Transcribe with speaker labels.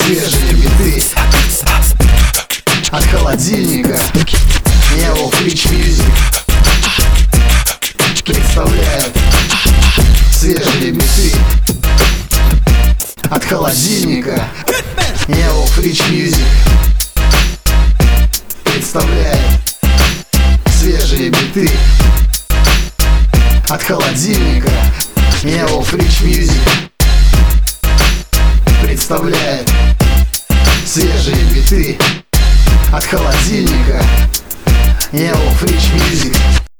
Speaker 1: свежие биты от холодильника. Neo Fridge Music представляет свежие биты от холодильника. Neo Fridge Music представляет свежие биты от холодильника. Neo Fridge Music представляет свежие биты от холодильника. Neo Fridge Music.